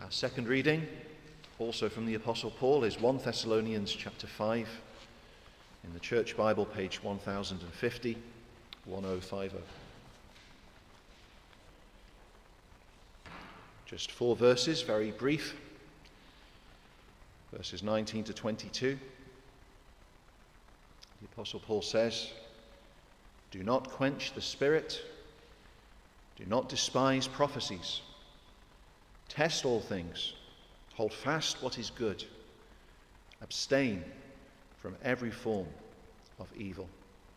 Our second reading, also from the Apostle Paul, is 1 Thessalonians chapter 5, in the Church Bible, page 1050, 1050. Just 4 verses, very brief, verses 19 to 22. The Apostle Paul says, "Do not quench the spirit, do not despise prophecies. Test all things, hold fast what is good, abstain from every form of evil."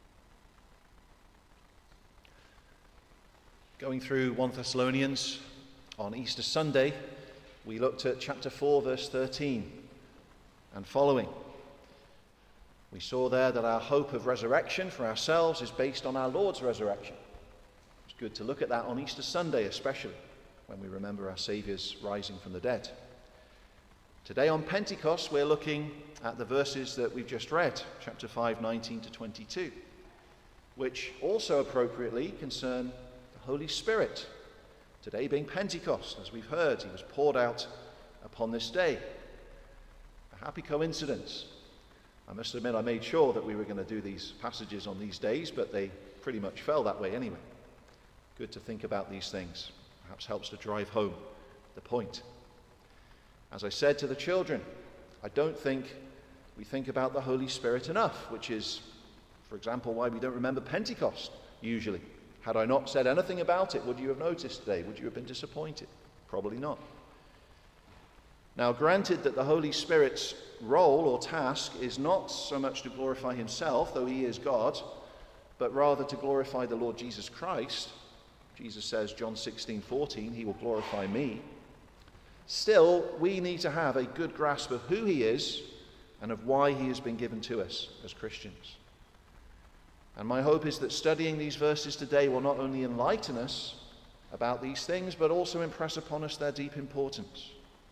Going through 1 Thessalonians on Easter Sunday, we looked at chapter 4, verse 13 and following. We saw there that our hope of resurrection for ourselves is based on our Lord's resurrection. It's good to look at that on Easter Sunday, especially when we remember our Saviour's rising from the dead. Today on Pentecost, we're looking at the verses that we've just read, chapter 5, 19 to 22, which also appropriately concern the Holy Spirit. Today being Pentecost, as we've heard, he was poured out upon this day. A happy coincidence. I must admit I made sure that we were going to do these passages on these days, but they pretty much fell that way anyway. Good to think about these things. Perhaps helps to drive home the point. As I said to the children, I don't think we think about the Holy Spirit enough, which is, for example, why we don't remember Pentecost usually. Had I not said anything about it, would you have noticed today? Would you have been disappointed? Probably not. Now, granted that the Holy Spirit's role or task is not so much to glorify himself, though he is God, but rather to glorify the Lord Jesus Christ. Jesus says, John 16:14, he will glorify me. Still, we need to have a good grasp of who he is and of why he has been given to us as Christians. And my hope is that studying these verses today will not only enlighten us about these things, but also impress upon us their deep importance.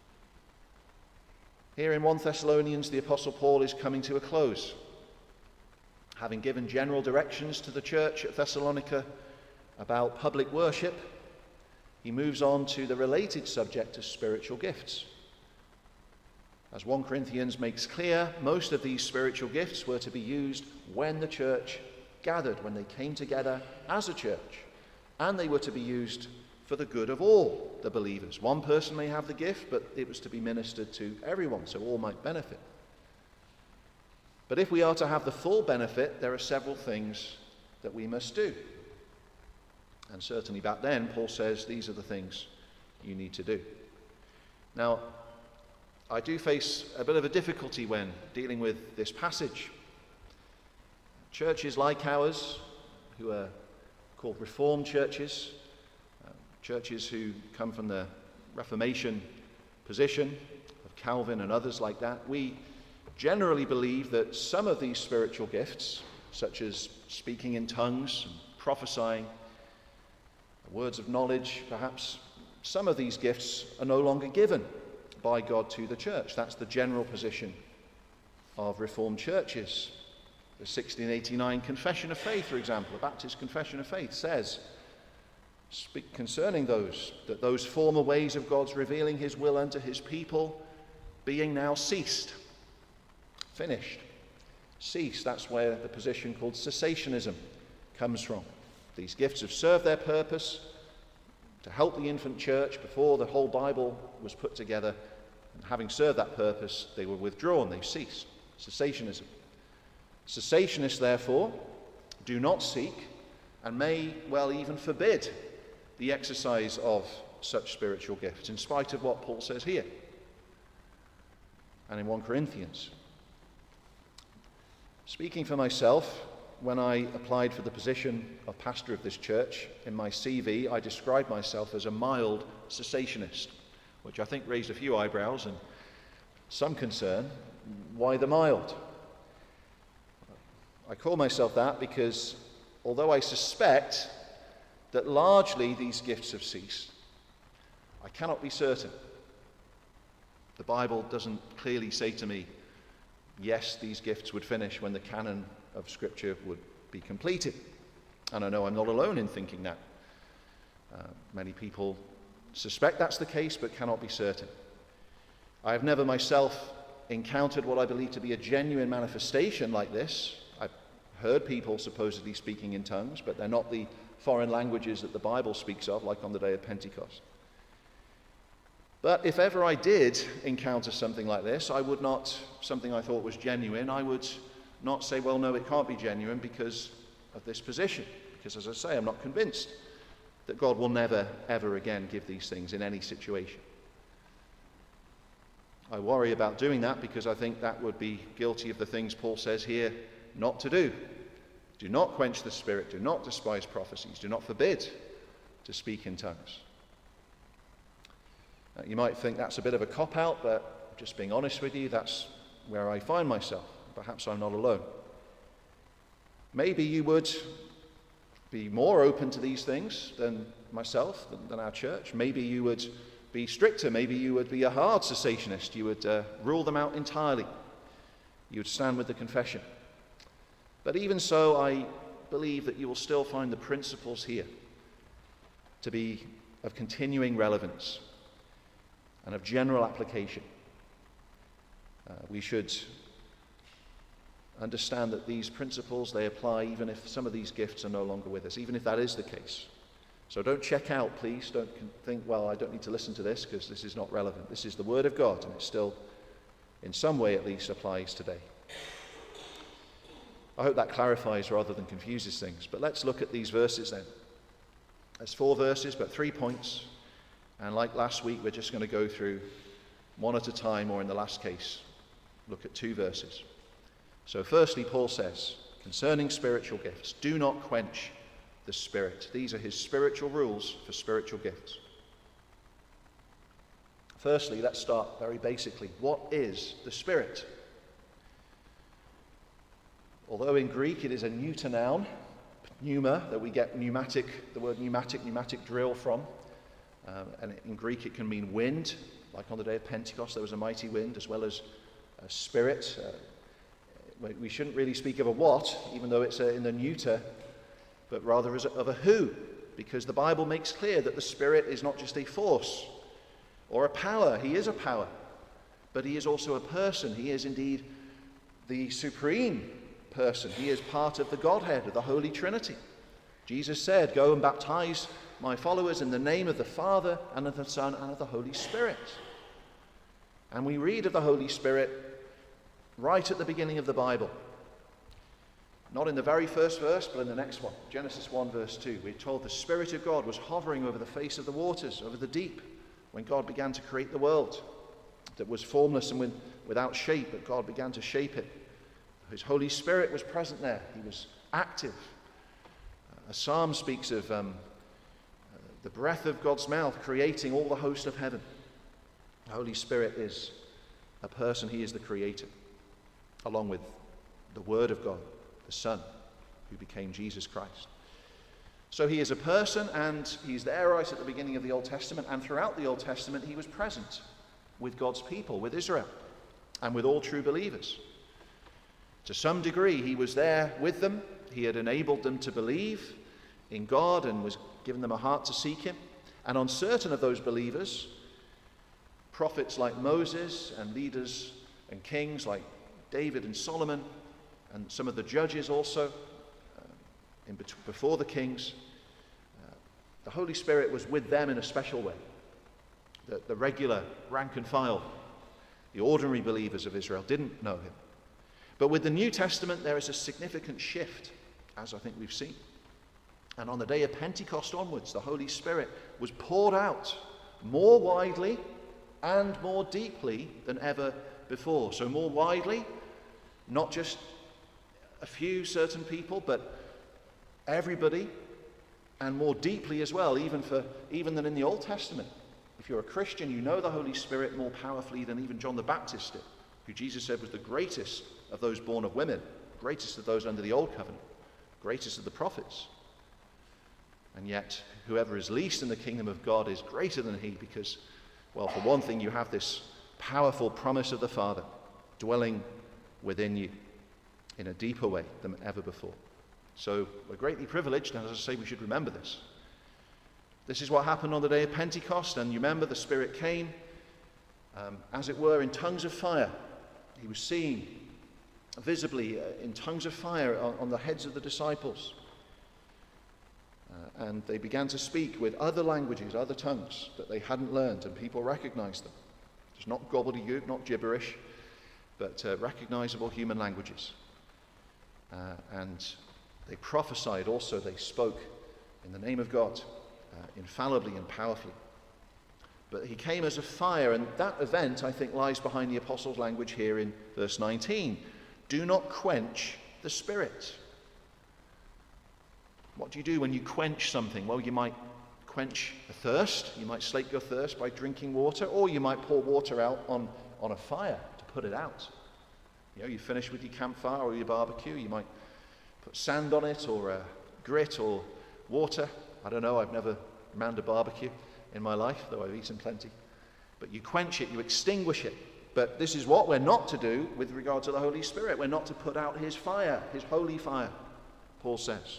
Here in 1 Thessalonians, the Apostle Paul is coming to a close. Having given general directions to the church at Thessalonica about public worship, he moves on to the related subject of spiritual gifts. As 1 Corinthians makes clear, most of these spiritual gifts were to be used when the church gathered, when they came together as a church, and they were to be used for the good of all the believers. One person may have the gift, but it was to be ministered to everyone, so all might benefit. But if we are to have the full benefit, there are several things that we must do. And certainly back then, Paul says these are the things you need to do. Now, I do face a bit of a difficulty when dealing with this passage. Churches like ours, who are called Reformed churches, churches who come from the Reformation position of Calvin and others like that, we generally believe that some of these spiritual gifts, such as speaking in tongues and prophesying, words of knowledge, perhaps, some of these gifts are no longer given by God to the church. That's the general position of Reformed churches. The 1689 Confession of Faith, for example, the Baptist Confession of Faith, says, speak concerning those, that those former ways of God's revealing his will unto his people, being now ceased, finished, ceased. That's where the position called cessationism comes from. These gifts have served their purpose to help the infant church before the whole Bible was put together. And having served that purpose, they were withdrawn, they ceased. Cessationism. Cessationists, therefore, do not seek and may well even forbid the exercise of such spiritual gifts, in spite of what Paul says here and in 1 Corinthians. Speaking for myself, when I applied for the position of pastor of this church, in my CV, I described myself as a mild cessationist, which I think raised a few eyebrows and some concern. Why the mild? I call myself that because although I suspect that largely these gifts have ceased, I cannot be certain. The Bible doesn't clearly say to me, yes, these gifts would finish when the canon of Scripture would be completed. And I know I'm not alone in thinking that. Many people suspect that's the case, but cannot be certain. I have never myself encountered what I believe to be a genuine manifestation like this. I've heard people supposedly speaking in tongues, but they're not the foreign languages that the Bible speaks of, like on the day of Pentecost. But if ever I did encounter something like this, I would not, something I thought was genuine, I would not say, well, no, it can't be genuine because of this position. Because, as I say, I'm not convinced that God will never, ever again give these things in any situation. I worry about doing that because I think that would be guilty of the things Paul says here not to do. Do not quench the Spirit, do not despise prophecies, do not forbid to speak in tongues. You might think that's a bit of a cop-out, but just being honest with you, that's where I find myself. Perhaps I'm not alone. Maybe you would be more open to these things than myself, than our church. Maybe you would be stricter. Maybe you would be a hard cessationist. You would rule them out entirely. You would stand with the confession. But even so, I believe that you will still find the principles here to be of continuing relevance and of general application. We should understand that these principles, they apply even if some of these gifts are no longer with us, even if that is the case. So don't check out, please. Don't think, well, I don't need to listen to this because this is not relevant. This is the Word of God, and it still, in some way at least, applies today. I hope that clarifies rather than confuses things. But let's look at these verses then. There's 4 verses, but 3 points. And like last week, we're just going to go through one at a time, or in the last case, look at 2 verses. So firstly, Paul says, concerning spiritual gifts, do not quench the Spirit. These are his spiritual rules for spiritual gifts. Firstly, let's start very basically. What is the Spirit? Although in Greek it is a neuter noun, pneuma, that we get the word pneumatic drill from. And in Greek it can mean wind, like on the day of Pentecost there was a mighty wind, as well as a spirit. We shouldn't really speak of a what, even though it's in the neuter, but rather as of a who, because the Bible makes clear that the Spirit is not just a force or a power. He is a power, but he is also a person. He is indeed the supreme person. He is part of the Godhead, of the Holy Trinity. Jesus said, go and baptize my followers in the name of the Father and of the Son and of the Holy Spirit. And we read of the Holy Spirit right at the beginning of the Bible. Not in the very first verse, but in the next one. Genesis 1 verse 2. We're told the Spirit of God was hovering over the face of the waters, over the deep, when God began to create the world that was formless and without shape, but God began to shape it. His Holy Spirit was present there. He was active. A psalm speaks of the breath of God's mouth creating all the host of heaven. The Holy Spirit is a person. He is the creator, along with the Word of God, the Son, who became Jesus Christ. So he is a person, and he's there right at the beginning of the Old Testament, and throughout the Old Testament he was present with God's people, with Israel, and with all true believers. To some degree he was there with them. He had enabled them to believe in God and was giving them a heart to seek him. And on certain of those believers, prophets like Moses and leaders and kings like David and Solomon, and some of the judges also, before the kings, the Holy Spirit was with them in a special way. The regular rank and file, the ordinary believers of Israel didn't know him. But with the New Testament there is a significant shift, as I think we've seen. And on the day of Pentecost onwards, the Holy Spirit was poured out more widely and more deeply than ever before. So more widely, not just a few certain people, but everybody, and more deeply as well, even than in the Old Testament. If you're a Christian, you know the Holy Spirit more powerfully than even John the Baptist did, who Jesus said was the greatest of those born of women, greatest of those under the Old Covenant, greatest of the prophets. And yet, whoever is least in the kingdom of God is greater than he, because, well, for one thing, you have this powerful promise of the Father dwelling within you in a deeper way than ever before. So we're greatly privileged, and as I say, we should remember this. This is what happened on the day of Pentecost, and you remember the Spirit came, as it were, in tongues of fire. He was seen visibly in tongues of fire on the heads of the disciples. And they began to speak with other languages, other tongues that they hadn't learned, and people recognized them. It's not gobbledygook, not gibberish, but recognizable human languages. And they prophesied also, they spoke in the name of God, infallibly and powerfully. But he came as a fire, and that event, I think, lies behind the apostles' language here in verse 19. Do not quench the Spirit. What do you do when you quench something? Well, you might quench a thirst. You might slake your thirst by drinking water, or you might pour water out on a fire to put it out. You finish with your campfire or your barbecue. You might put sand on it, or grit, or water. I don't know, I've never manned a barbecue in my life, though I've eaten plenty. But you quench it, you extinguish it. But this is what we're not to do with regard to the Holy Spirit. We're not to put out his fire, his holy fire, Paul says.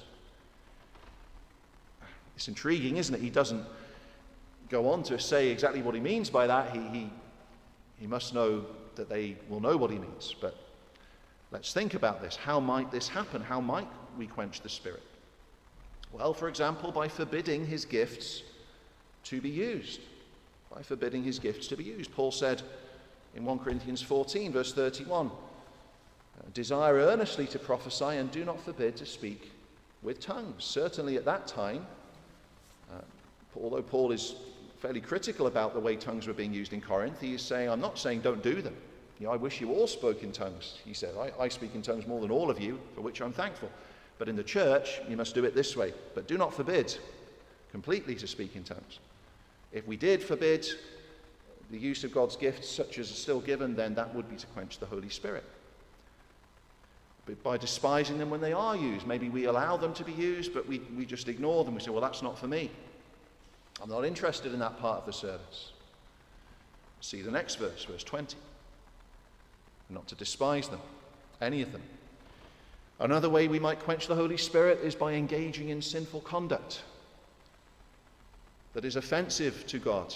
It's intriguing, isn't it? He doesn't go on to say exactly what he means by that. He must know that they will know what he means. But let's think about this. How might this happen? How might we quench the Spirit? Well, for example, by forbidding his gifts to be used. By forbidding his gifts to be used. Paul said in 1 Corinthians 14, verse 31, desire earnestly to prophesy and do not forbid to speak with tongues. Certainly at that time, although Paul is fairly critical about the way tongues were being used in Corinth, he is saying, I'm not saying don't do them. I wish you all spoke in tongues, he said. I speak in tongues more than all of you, for which I'm thankful. But in the church, you must do it this way. But do not forbid completely to speak in tongues. If we did forbid the use of God's gifts, such as are still given, then that would be to quench the Holy Spirit. But by despising them when they are used, maybe we allow them to be used, but we just ignore them. We say, well, that's not for me. I'm not interested in that part of the service. See the next verse, verse 20. Not to despise them, any of them. Another way we might quench the Holy Spirit is by engaging in sinful conduct that is offensive to God.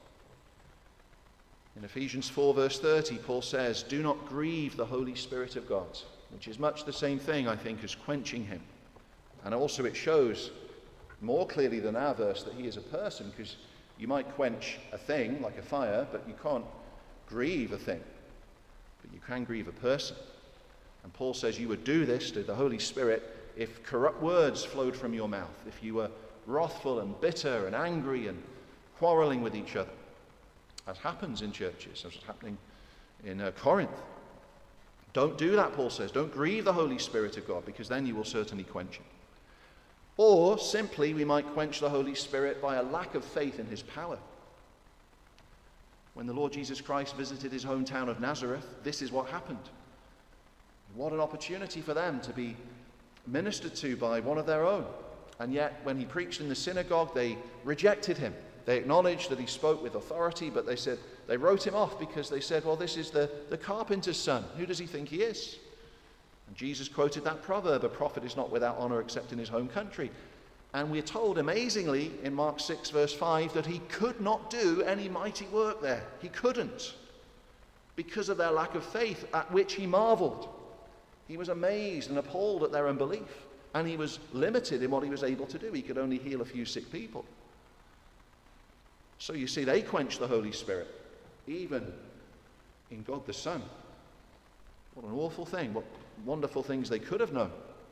In Ephesians 4, verse 30, Paul says, do not grieve the Holy Spirit of God, which is much the same thing, I think, as quenching him. And also it shows more clearly than our verse that he is a person, because you might quench a thing like a fire, but you can't grieve a thing. But you can grieve a person. And Paul says you would do this to the Holy Spirit if corrupt words flowed from your mouth, if you were wrathful and bitter and angry and quarreling with each other, as happens in churches, as is happening in Corinth. Don't do that, Paul says. Don't grieve the Holy Spirit of God, because then you will certainly quench him. Or simply we might quench the Holy Spirit by a lack of faith in his power. When the Lord Jesus Christ visited his hometown of Nazareth, this is what happened. What an opportunity for them to be ministered to by one of their own. And yet, when he preached in the synagogue, they rejected him. They acknowledged that he spoke with authority, but they wrote him off because they said, well, this is the carpenter's son. Who does he think he is? And Jesus quoted that proverb, a prophet is not without honor except in his home country. And we're told, amazingly, in Mark 6, verse 5, that he could not do any mighty work there. He couldn't, because of their lack of faith, at which he marveled. He was amazed and appalled at their unbelief, and he was limited in what he was able to do. He could only heal a few sick people. So you see, they quenched the Holy Spirit, even in God the Son. What an awful thing, what wonderful things they could have known.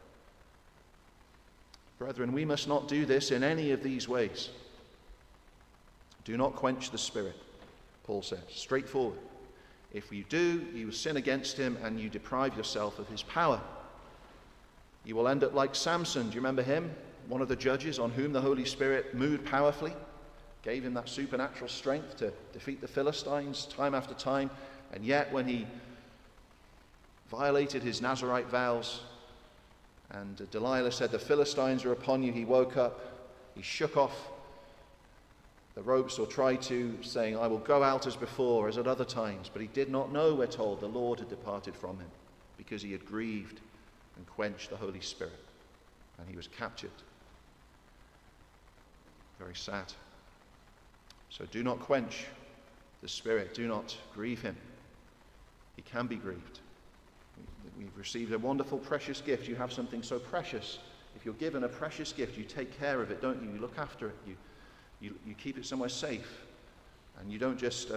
Brethren, we must not do this in any of these ways. Do not quench the Spirit, Paul says, straightforward. If you do, you sin against him and you deprive yourself of his power. You will end up like Samson. Do you remember him? One of the judges on whom the Holy Spirit moved powerfully, gave him that supernatural strength to defeat the Philistines time after time. And yet when he violated his Nazirite vows, and Delilah said, the Philistines are upon you, he woke up, he shook off the ropes, or tried to, saying, I will go out as before, as at other times. But he did not know, we're told, the Lord had departed from him, because he had grieved and quenched the Holy Spirit, and he was captured. Very sad. So do not quench the Spirit. Do not grieve him. He can be grieved. We've received a wonderful, precious gift. You have something so precious. If you're given a precious gift, you take care of it, don't you? You look after it. You keep it somewhere safe. And you don't just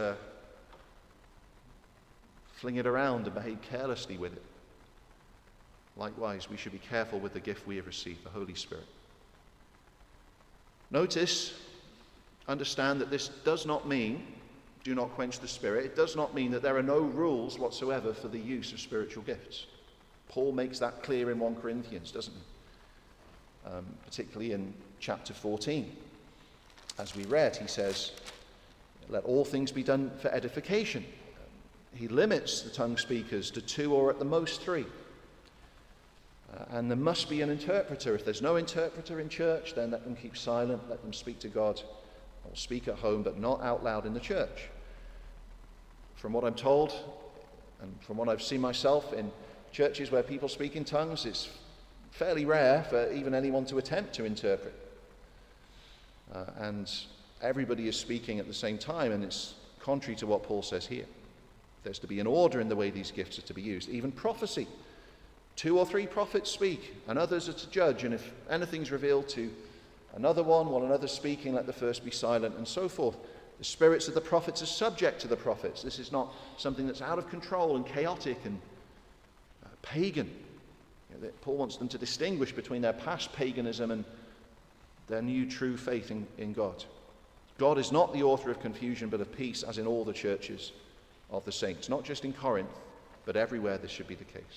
fling it around and behave carelessly with it. Likewise, we should be careful with the gift we have received, the Holy Spirit. Notice, understand that this does not mean, do not quench the Spirit. It does not mean that there are no rules whatsoever for the use of spiritual gifts. Paul makes that clear in 1 Corinthians, doesn't he? Particularly in chapter 14. As we read, he says, let all things be done for edification. He limits the tongue speakers to 2 or at the most 3. And there must be an interpreter. If there's no interpreter in church, then let them keep silent, let them speak to God, or speak at home, but not out loud in the church. From what I'm told, and from what I've seen myself in churches where people speak in tongues, it's fairly rare for even anyone to attempt to interpret. And everybody is speaking at the same time, and it's contrary to what Paul says here. There's to be an order in the way these gifts are to be used. Even prophecy. 2 or 3 prophets speak, and others are to judge, and if anything's revealed to another one while another's speaking, let the first be silent, and so forth. The spirits of the prophets are subject to the prophets. This is not something that's out of control and chaotic and pagan. Paul wants them to distinguish between their past paganism and their new true faith in God. God is not the author of confusion, but of peace, as in all the churches of the saints. Not just in Corinth, but everywhere this should be the case.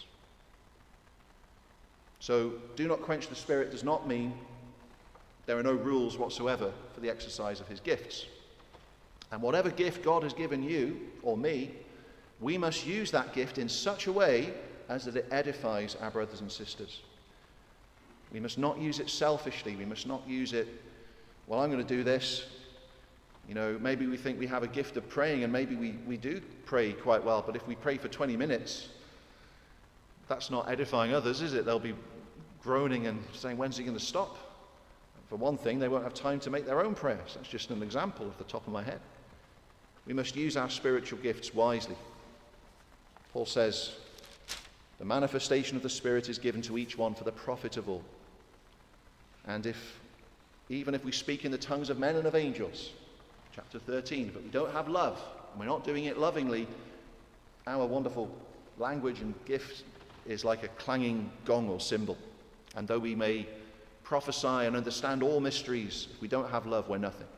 So, do not quench the Spirit does not mean there are no rules whatsoever for the exercise of his gifts. And whatever gift God has given you, or me, we must use that gift in such a way as that it edifies our brothers and sisters. We must not use it selfishly. We must not use it, well, I'm going to do this. You know, maybe we think we have a gift of praying, and maybe we do pray quite well, but if we pray for 20 minutes, that's not edifying others, is it? They'll be groaning and saying, when's he going to stop? For one thing, they won't have time to make their own prayers. That's just an example off the top of my head. We must use our spiritual gifts wisely. Paul says, the manifestation of the Spirit is given to each one for the profit of all. And even if we speak in the tongues of men and of angels, chapter 13, but we don't have love, and we're not doing it lovingly, our wonderful language and gift is like a clanging gong or cymbal. And though we may prophesy and understand all mysteries, if we don't have love, we're nothing.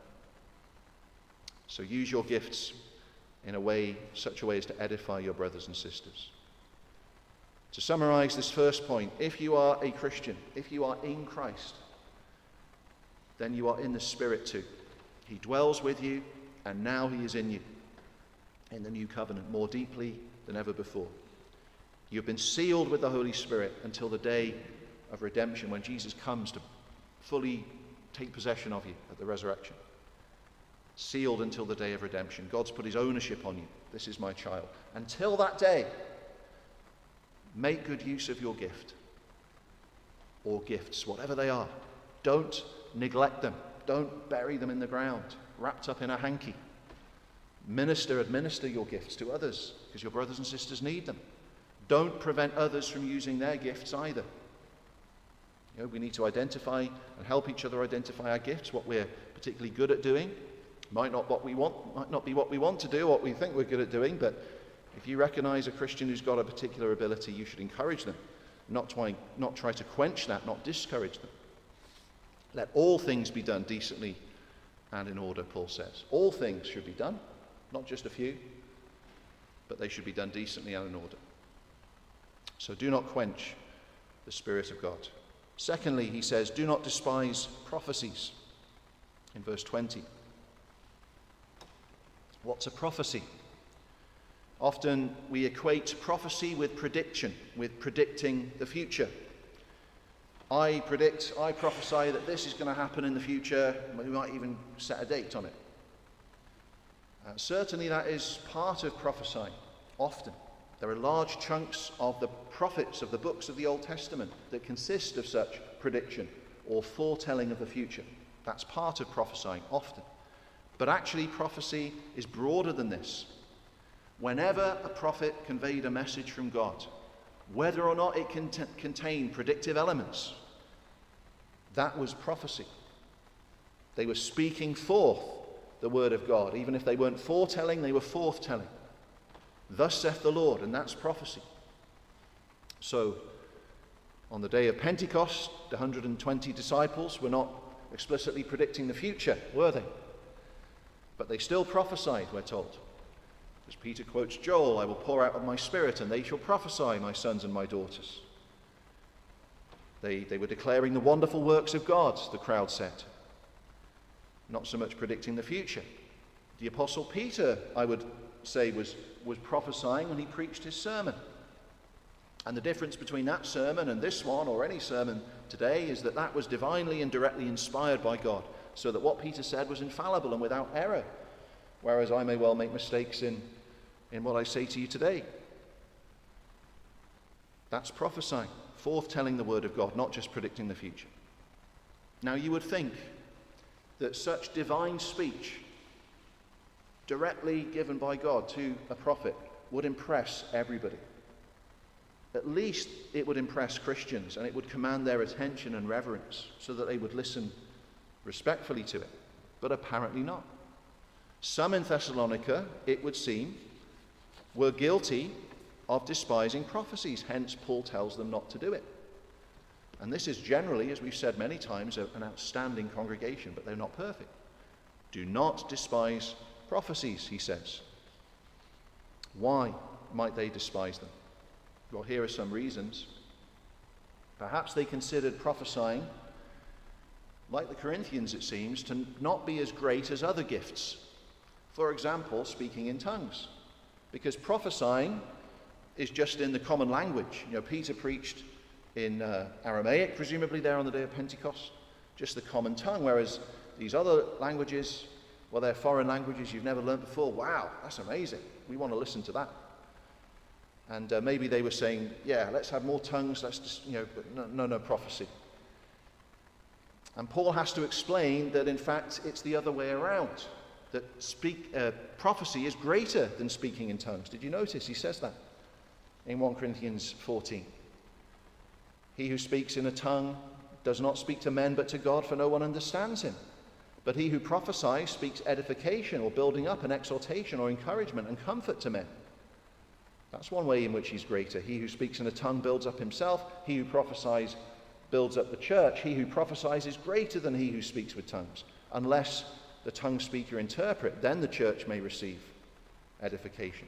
So use your gifts in such a way as to edify your brothers and sisters. To summarize this first point, if you are a Christian, if you are in Christ, then you are in the Spirit too. He dwells with you, and now he is in you, in the new covenant, more deeply than ever before. You've been sealed with the Holy Spirit until the day of redemption, when Jesus comes to fully take possession of you at the resurrection. Sealed until the day of redemption. God's put his ownership on you. This is my child. Until that day, make good use of your gift, or gifts, whatever they are. Don't neglect them. Don't bury them in the ground, wrapped up in a hanky. Administer your gifts to others, because your brothers and sisters need them. Don't prevent others from using their gifts either. You know, we need to identify and help each other identify our gifts, what we're particularly good at doing. Might not be what we want to do, what we think we're good at doing, but if you recognize a Christian who's got a particular ability, you should encourage them, not try to quench that, not discourage them. Let all things be done decently and in order, Paul says. All things should be done, not just a few, but they should be done decently and in order. So do not quench the Spirit of God. Secondly, he says, do not despise prophecies. In verse 20. What's a prophecy? Often we equate prophecy with prediction, with predicting the future. I prophesy that this is going to happen in the future. We might even set a date on it. Certainly that is part of prophesying, often. There are large chunks of the prophets of the books of the Old Testament that consist of such prediction or foretelling of the future. That's part of prophesying, often. But actually, prophecy is broader than this. Whenever a prophet conveyed a message from God, whether or not it contained predictive elements, that was prophecy. They were speaking forth the word of God. Even if they weren't foretelling, they were forthtelling. Thus saith the Lord, and that's prophecy. So, on the day of Pentecost, the 120 disciples were not explicitly predicting the future, were they? But they still prophesied, we're told. As Peter quotes Joel, I will pour out of my spirit, and they shall prophesy, my sons and my daughters. They were declaring the wonderful works of God, the crowd said. Not so much predicting the future. The Apostle Peter, I would say, was prophesying when he preached his sermon. And the difference between that sermon and this one, or any sermon today, is that that was divinely and directly inspired by God, so that what Peter said was infallible and without error, whereas I may well make mistakes in what I say to you today. That's prophesying, forthtelling the word of God, not just predicting the future. Now, you would think that such divine speech, directly given by God to a prophet, would impress everybody. At least it would impress Christians, and it would command their attention and reverence so that they would listen respectfully to it. But apparently not. Some in Thessalonica, it would seem, were guilty of despising prophecies. Hence, Paul tells them not to do it. And this is generally, as we've said many times, an outstanding congregation, but they're not perfect. Do not despise prophecies, he says. Why might they despise them? Well, here are some reasons. Perhaps they considered prophesying, like the Corinthians it seems, to not be as great as other gifts. For example, speaking in tongues. Because prophesying is just in the common language. You know, Peter preached in Aramaic, presumably there on the day of Pentecost, just the common tongue, whereas these other languages, well, they're foreign languages you've never learned before. Wow, that's amazing. We want to listen to that. And maybe they were saying, yeah, let's have more tongues, let's just, but no prophecy. And Paul has to explain that, in fact, it's the other way around, that prophecy is greater than speaking in tongues. Did you notice he says that in 1 Corinthians 14? He who speaks in a tongue does not speak to men but to God, for no one understands him. But he who prophesies speaks edification or building up and exhortation or encouragement and comfort to men. That's one way in which he's greater. He who speaks in a tongue builds up himself. He who prophesies builds up the church. He who prophesies is greater than he who speaks with tongues, unless the tongue speaker interpret. Then the church may receive edification.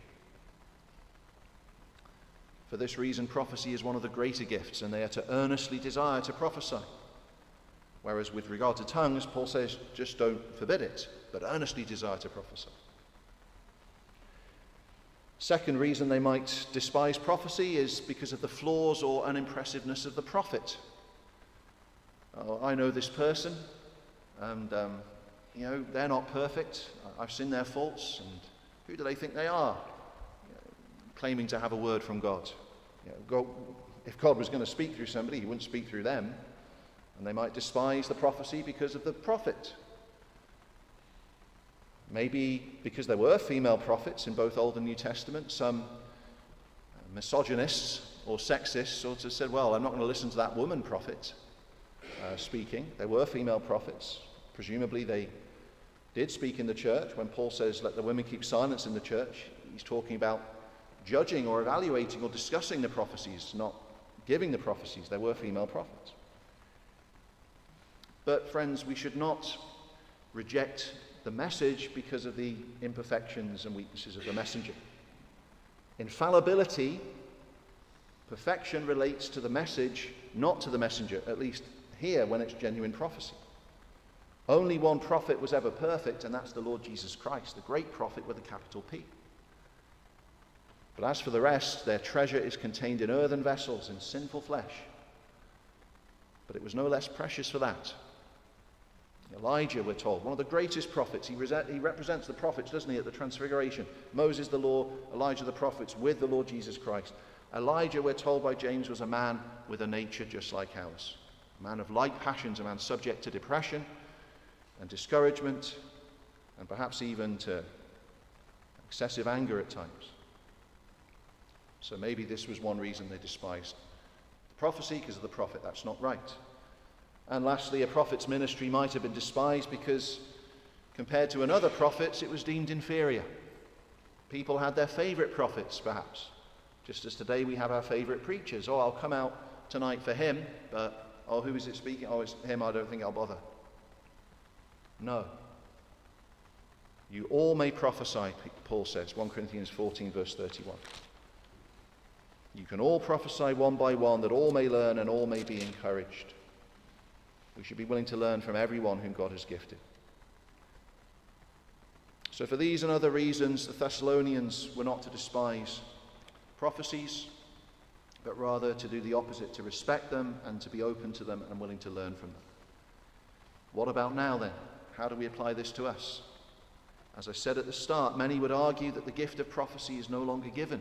For this reason, prophecy is one of the greater gifts, and they are to earnestly desire to prophesy. Whereas with regard to tongues, Paul says, just don't forbid it, but earnestly desire to prophesy. Second reason they might despise prophecy is because of the flaws or unimpressiveness of the prophet. Oh, I know this person, and they're not perfect. I've seen their faults, and who do they think they are? Claiming to have a word from God. If God was going to speak through somebody, he wouldn't speak through them. And they might despise the prophecy because of the prophet. Maybe because there were female prophets in both Old and New Testament, some misogynists or sexists sort of said, well, I'm not going to listen to that woman prophet speaking. There were female prophets. Presumably they did speak in the church. When Paul says, let the women keep silence in the church, he's talking about judging or evaluating or discussing the prophecies, not giving the prophecies. There were female prophets. But friends, we should not reject the message because of the imperfections and weaknesses of the messenger. Infallibility, perfection relates to the message, not to the messenger, at least here when it's genuine prophecy. Only one prophet was ever perfect, and that's the Lord Jesus Christ, the great prophet with a capital P. But as for the rest, their treasure is contained in earthen vessels, in sinful flesh. But it was no less precious for that. Elijah, we're told, one of the greatest prophets. He represents the prophets, doesn't he, at the Transfiguration. Moses the law, Elijah the prophets with the Lord Jesus Christ. Elijah, we're told by James, was a man with a nature just like ours. A man of like passions, a man subject to depression and discouragement and perhaps even to excessive anger at times. So maybe this was one reason they despised the prophecy, because of the prophet. That's not right. And lastly, a prophet's ministry might have been despised because compared to another prophet's, it was deemed inferior. People had their favorite prophets, perhaps. Just as today we have our favorite preachers. Oh, I'll come out tonight for him, but, oh, who is it speaking? Oh, it's him, I don't think I'll bother. No. You all may prophesy, Paul says, 1 Corinthians 14, verse 31. You can all prophesy one by one, that all may learn and all may be encouraged. We should be willing to learn from everyone whom God has gifted. So for these and other reasons, the Thessalonians were not to despise prophecies, but rather to do the opposite, to respect them and to be open to them and willing to learn from them. What about now then? How do we apply this to us? As I said at the start, many would argue that the gift of prophecy is no longer given.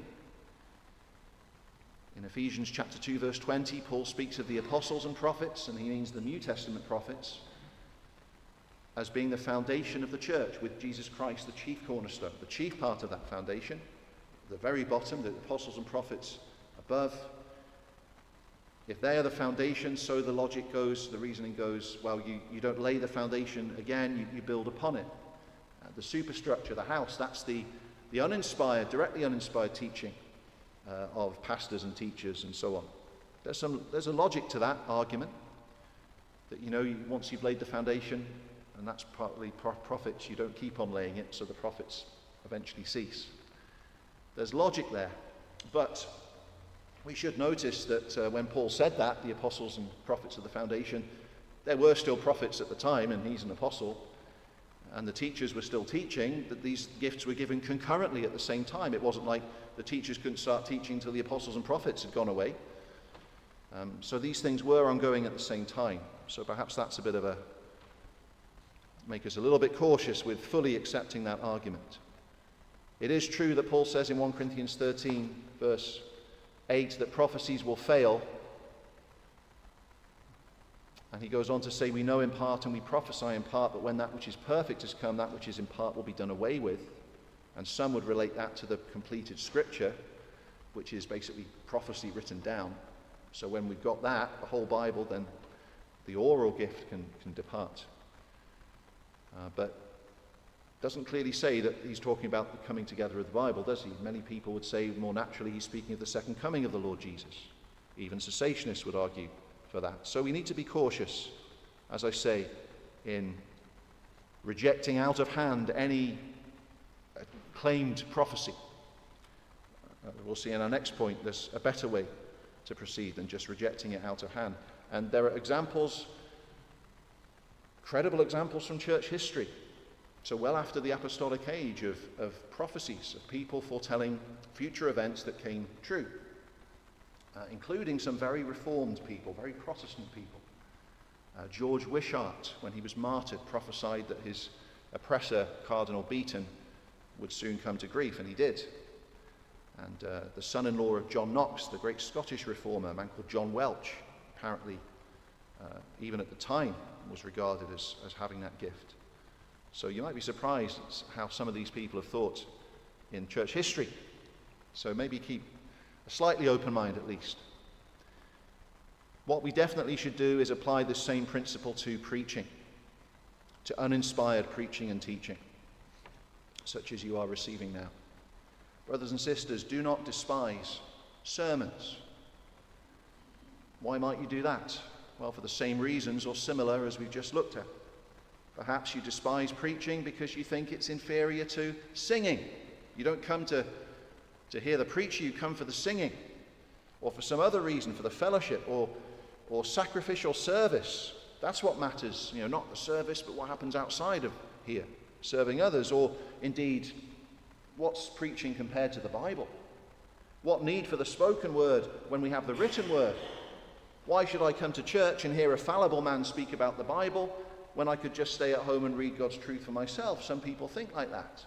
In Ephesians chapter 2, verse 20, Paul speaks of the apostles and prophets, and he means the New Testament prophets, as being the foundation of the church, with Jesus Christ the chief cornerstone, the chief part of that foundation, the very bottom, the apostles and prophets above. If they are the foundation, so the logic goes, the reasoning goes, well, you don't lay the foundation again, you build upon it. The superstructure, the house, that's the uninspired, directly uninspired teaching of pastors and teachers and so on. There's a logic to that argument, that once you've laid the foundation, and that's partly prophets, you don't keep on laying it, so the prophets eventually cease. There's logic there, but we should notice that when Paul said that, the apostles and prophets of the foundation, there were still prophets at the time, and he's an apostle, and the teachers were still teaching, that these gifts were given concurrently at the same time. It wasn't like the teachers couldn't start teaching until the apostles and prophets had gone away. So these things were ongoing at the same time. So perhaps that's a bit of make us a little bit cautious with fully accepting that argument. It is true that Paul says in 1 Corinthians 13, verse 8, that prophecies will fail. And he goes on to say, we know in part and we prophesy in part, but when that which is perfect has come, that which is in part will be done away with. And some would relate that to the completed scripture, which is basically prophecy written down. So when we've got that, the whole Bible, then the oral gift can depart. But doesn't clearly say that he's talking about the coming together of the Bible, does he? Many people would say more naturally he's speaking of the second coming of the Lord Jesus. Even cessationists would argue for that. So we need to be cautious, as I say, in rejecting out of hand any claimed prophecy. We'll see in our next point there's a better way to proceed than just rejecting it out of hand. And there are examples, credible examples from church history. So well after the apostolic age of prophecies, of people foretelling future events that came true. Including some very reformed people, very Protestant people. George Wishart, when he was martyred, prophesied that his oppressor, Cardinal Beaton, would soon come to grief, and he did. And the son-in-law of John Knox, the great Scottish reformer, a man called John Welch, apparently, even at the time, was regarded as having that gift. So you might be surprised at how some of these people have thought in church history. So maybe keep a slightly open mind at least. What we definitely should do is apply this same principle to preaching, to uninspired preaching and teaching, such as you are receiving now. Brothers and sisters, do not despise sermons. Why might you do that? Well, for the same reasons or similar as we've just looked at. Perhaps you despise preaching because you think it's inferior to singing. You don't come to hear the preacher, you come for the singing, or for some other reason, for the fellowship, or sacrificial service. That's what matters, not the service, but what happens outside of here, serving others, or indeed, what's preaching compared to the Bible? What need for the spoken word when we have the written word? Why should I come to church and hear a fallible man speak about the Bible when I could just stay at home and read God's truth for myself? Some people think like that.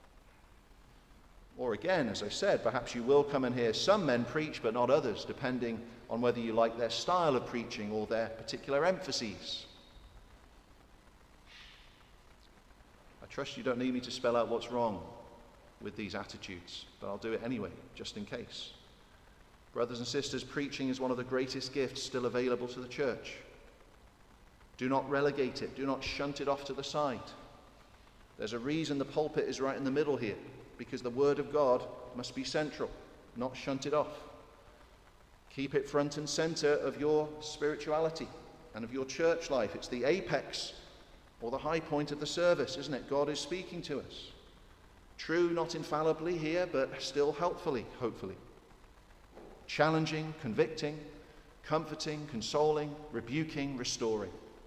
Or again, as I said, perhaps you will come and hear some men preach, but not others, depending on whether you like their style of preaching or their particular emphases. A trust you don't need me to spell out what's wrong with these attitudes, but I'll do it anyway, just in case. Brothers and sisters, preaching is one of the greatest gifts still available to the church. Do not relegate it. Do not shunt it off to the side. There's a reason the pulpit is right in the middle here, because the Word of God must be central, not shunted off. Keep it front and center of your spirituality and of your church life. It's the apex or the high point of the service, isn't it? God is speaking to us. True, not infallibly here, but still helpfully, hopefully. Challenging, convicting, comforting, consoling, rebuking, restoring.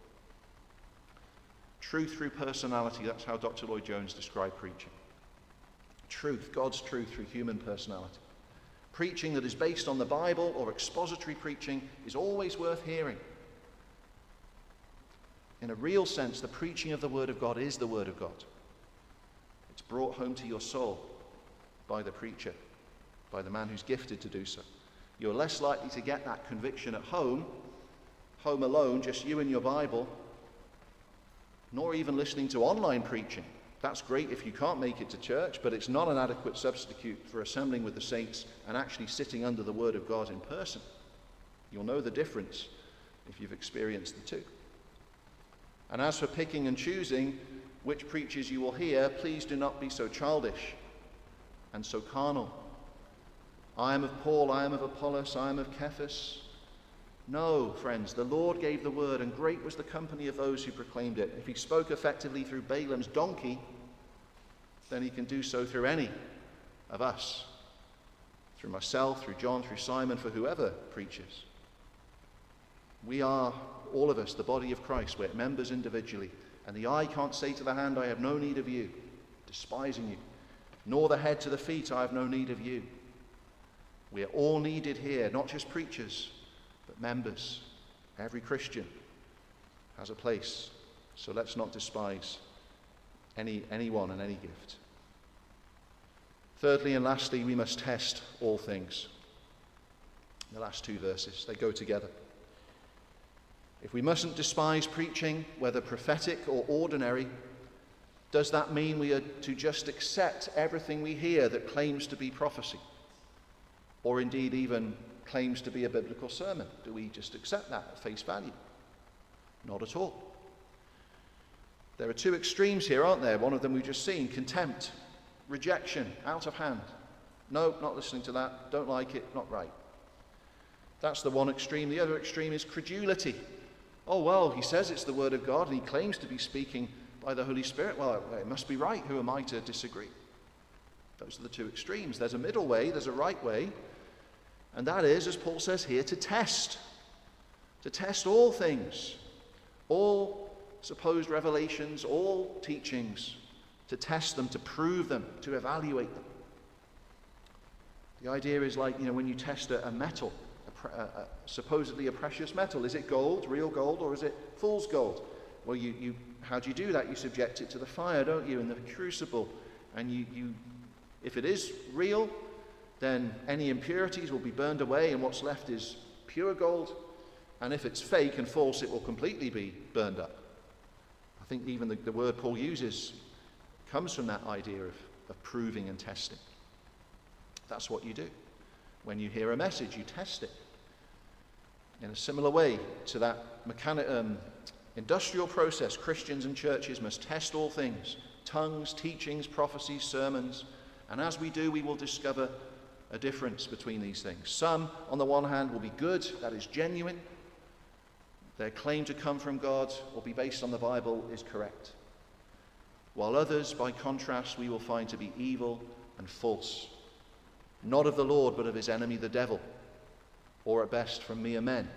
Truth through personality, that's how Dr. Lloyd-Jones described preaching. Truth, God's truth through human personality. Preaching that is based on the Bible or expository preaching is always worth hearing. In a real sense, the preaching of the Word of God is the Word of God. It's brought home to your soul by the preacher, by the man who's gifted to do so. You're less likely to get that conviction at home alone, just you and your Bible, nor even listening to online preaching. That's great if you can't make it to church, but it's not an adequate substitute for assembling with the saints and actually sitting under the Word of God in person. You'll know the difference if you've experienced the two. And as for picking and choosing which preachers you will hear, please do not be so childish and so carnal. I am of Paul, I am of Apollos, I am of Cephas. No, friends, the Lord gave the word, and great was the company of those who proclaimed it. If he spoke effectively through Balaam's donkey, then he can do so through any of us. Through myself, through John, through Simon, for whoever preaches. We are, all of us, the body of Christ. We're members individually. And the eye can't say to the hand, I have no need of you, despising you. Nor the head to the feet, I have no need of you. We are all needed here, not just preachers, but members. Every Christian has a place. So let's not despise anyone and any gift. Thirdly and lastly, we must test all things. The last two verses, they go together. If we mustn't despise preaching, whether prophetic or ordinary, does that mean we are to just accept everything we hear that claims to be prophecy? Or indeed even claims to be a biblical sermon? Do we just accept that at face value? Not at all. There are two extremes here, aren't there? One of them we've just seen, contempt, rejection, out of hand. No, not listening to that, don't like it, not right. That's the one extreme. The other extreme is credulity. Oh, well, he says it's the Word of God and he claims to be speaking by the Holy Spirit. Well, it must be right. Who am I to disagree? Those are the two extremes. There's a middle way, there's a right way. And that is, as Paul says here, to test all things, all supposed revelations, all teachings, to test them, to prove them, to evaluate them. The idea is like, when you test a metal, supposedly a precious metal. Is it gold, real gold, or is it fool's gold? Well, how do you do that? You subject it to the fire, don't you, in the crucible. And if it is real, then any impurities will be burned away, and what's left is pure gold. And if it's fake and false, it will completely be burned up. I think even the word Paul uses comes from that idea of proving and testing. That's what you do. When you hear a message, you test it. In a similar way to that industrial process, Christians and churches must test all things, tongues, teachings, prophecies, sermons, and as we do, we will discover a difference between these things. Some, on the one hand, will be good, that is genuine. Their claim to come from God or be based on the Bible is correct. While others, by contrast, we will find to be evil and false. Not of the Lord, but of his enemy, the devil, or at best from mere men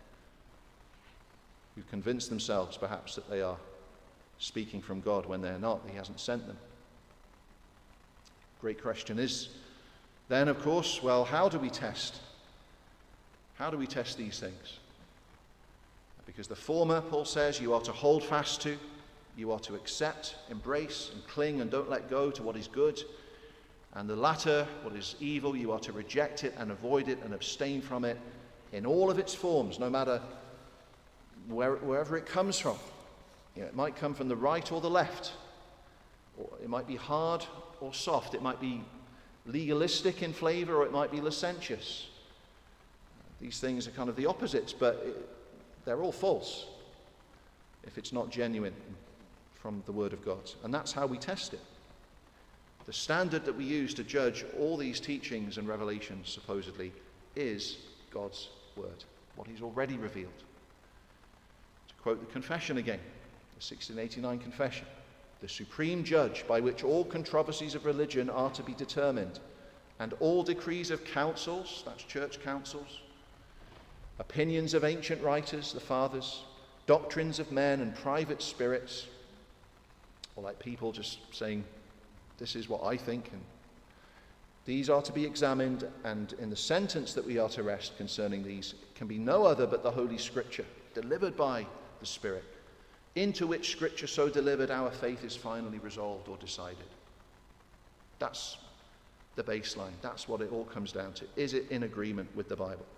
who convince themselves perhaps that they are speaking from God when they're not. He hasn't sent them. Great question is then, of course, well, how do we test? How do we test these things? Because the former, Paul says, you are to hold fast to, you are to accept, embrace, and cling and don't let go to what is good. And the latter, what is evil, you are to reject it and avoid it and abstain from it in all of its forms, no matter wherever it comes from. It might come from the right or the left, Or it might be hard or soft. It might be legalistic in flavor, or it might be licentious. These things are kind of the opposites, but they're all false if it's not genuine from the Word of God. And that's how we test it. The standard that we use to judge all these teachings and revelations, supposedly, is God's Word, what He's already revealed. To quote the confession again, the 1689 confession, the supreme judge by which all controversies of religion are to be determined, and all decrees of councils, that's church councils, opinions of ancient writers, the fathers, doctrines of men and private spirits, or like people just saying, this is what I think, and these are to be examined, and in the sentence that we are to rest concerning these can be no other but the Holy Scripture, delivered by the Spirit, into which Scripture so delivered our faith is finally resolved or decided. That's the baseline. That's what it all comes down to. Is it in agreement with the Bible?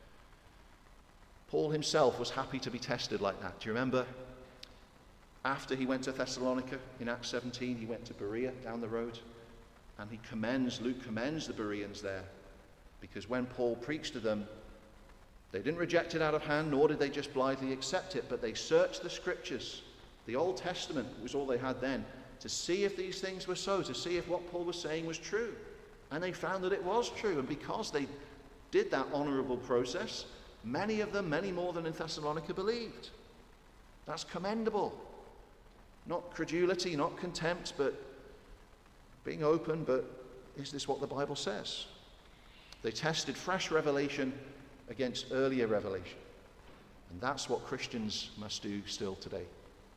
Paul himself was happy to be tested like that. Do you remember? After he went to Thessalonica in Acts 17, he went to Berea down the road, and Luke commends the Bereans there, because when Paul preached to them, they didn't reject it out of hand, nor did they just blithely accept it, but they searched the Scriptures. The Old Testament was all they had then, to see if these things were so, to see if what Paul was saying was true. And they found that it was true, and because they did that honorable process, many of them, many more than in Thessalonica, believed. That's commendable. Not credulity, not contempt, but being open, but is this what the Bible says? They tested fresh revelation against earlier revelation. And that's what Christians must do still today.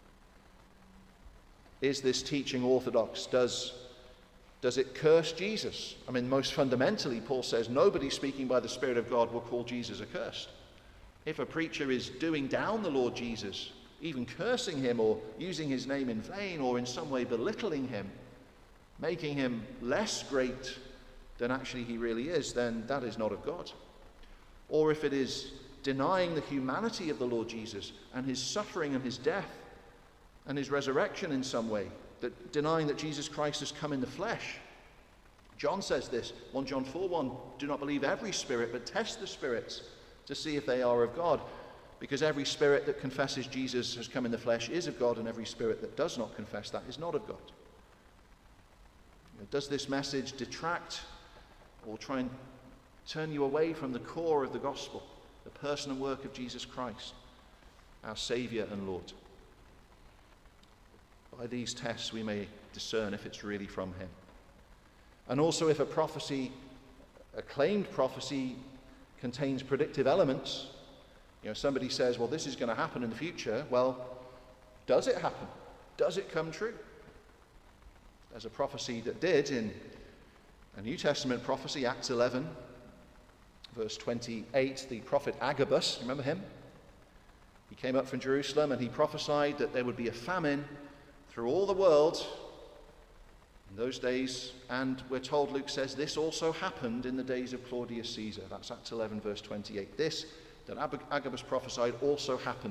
Is this teaching orthodox? Does it curse Jesus? I mean, most fundamentally, Paul says nobody speaking by the Spirit of God will call Jesus accursed. If a preacher is doing down the Lord Jesus, even cursing him or using his name in vain or in some way belittling him, making him less great than actually he really is, then that is not of God. Or if it is denying the humanity of the Lord Jesus and his suffering and his death and his resurrection in some way, that denying that Jesus Christ has come in the flesh. John says this, 1 John 4:1, do not believe every spirit, but test the spirits to see if they are of God. Because every spirit that confesses Jesus has come in the flesh is of God, and every spirit that does not confess that is not of God. Does this message detract or try and turn you away from the core of the gospel, the person and work of Jesus Christ, our Saviour and Lord? By these tests we may discern if it's really from him. And also if a prophecy, a claimed prophecy, contains predictive elements. Somebody says, well, this is going to happen in the future. Well, does it happen? Does it come true? There's a prophecy that did in a New Testament prophecy, Acts 11, verse 28, the prophet Agabus, remember him? He came up from Jerusalem and he prophesied that there would be a famine through all the world in those days, and we're told, Luke says, this also happened in the days of Claudius Caesar. That's Acts 11, verse 28. This that Agabus prophesied also happened.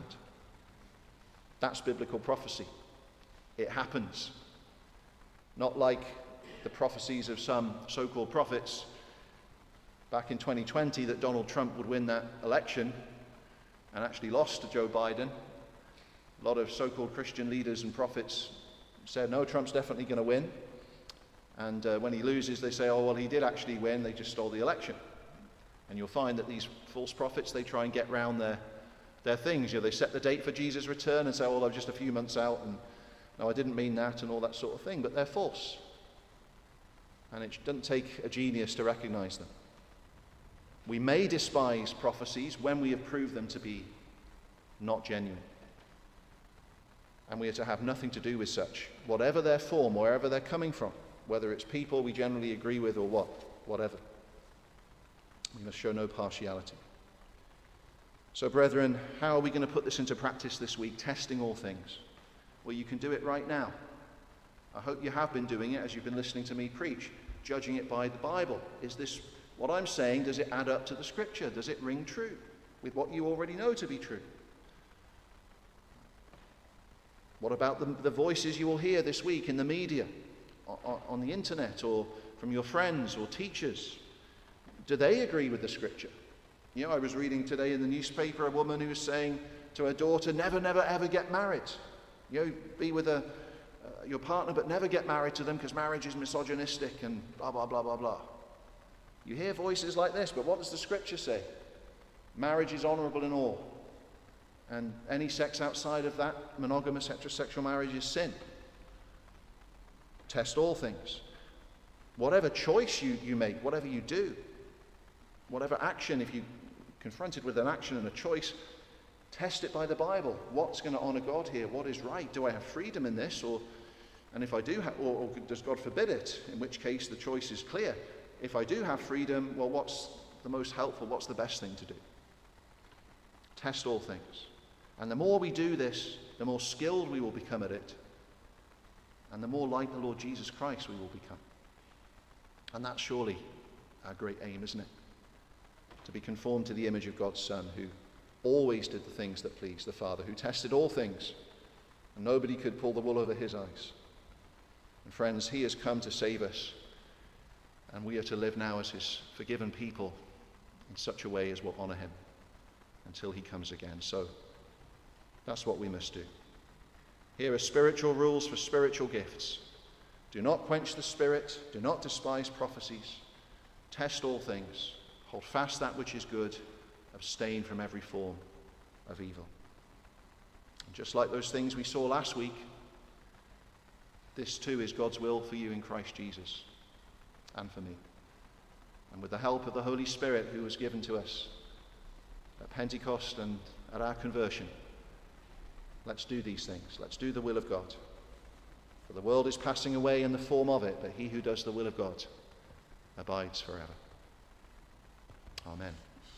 That's biblical prophecy. It happens. Not like the prophecies of some so-called prophets back in 2020 that Donald Trump would win that election and actually lost to Joe Biden. A lot of so-called Christian leaders and prophets said, no, Trump's definitely going to win. And when he loses, they say, oh, well, he did actually win. They just stole the election. And you'll find that these false prophets, they try and get round their things. They set the date for Jesus' return and say, oh, I'm just a few months out, and no, I didn't mean that, and all that sort of thing. But they're false. And it doesn't take a genius to recognize them. We may despise prophecies when we have proved them to be not genuine. And we are to have nothing to do with such, whatever their form, wherever they're coming from, whether it's people we generally agree with or whatever. We must show no partiality. So, brethren, how are we going to put this into practice this week, testing all things? Well, you can do it right now. I hope you have been doing it as you've been listening to me preach, judging it by the Bible. Is this what I'm saying? Does it add up to the Scripture? Does it ring true with what you already know to be true? What about the voices you will hear this week in the media, on the internet or from your friends or teachers? Do they agree with the Scripture? You know, I was reading today in the newspaper a woman who was saying to her daughter, never, never, ever get married. You know, be with your partner, but never get married to them because marriage is misogynistic and blah, blah, blah, blah, blah. You hear voices like this, but what does the Scripture say? Marriage is honorable in all. And any sex outside of that, monogamous heterosexual marriage, is sin. Test all things. Whatever choice you make, whatever you do, whatever action, if you're confronted with an action and a choice, test it by the Bible. What's going to honor God here? What is right? Do I have freedom in this? And if I do, or does God forbid it? In which case the choice is clear. If I do have freedom, well, what's the most helpful? What's the best thing to do? Test all things. And the more we do this, the more skilled we will become at it. And the more like the Lord Jesus Christ we will become. And that's surely our great aim, isn't it? To be conformed to the image of God's Son, who always did the things that pleased the Father, who tested all things, and nobody could pull the wool over his eyes. And friends, he has come to save us, and we are to live now as his forgiven people in such a way as will honor him until he comes again. So that's what we must do. Here are spiritual rules for spiritual gifts. Do not quench the Spirit. Do not despise prophecies. Test all things. Hold fast that which is good. Abstain from every form of evil. And just like those things we saw last week, this too is God's will for you in Christ Jesus and for me. And with the help of the Holy Spirit who was given to us at Pentecost and at our conversion, let's do these things. Let's do the will of God. For the world is passing away in the form of it, but he who does the will of God abides forever. Amen.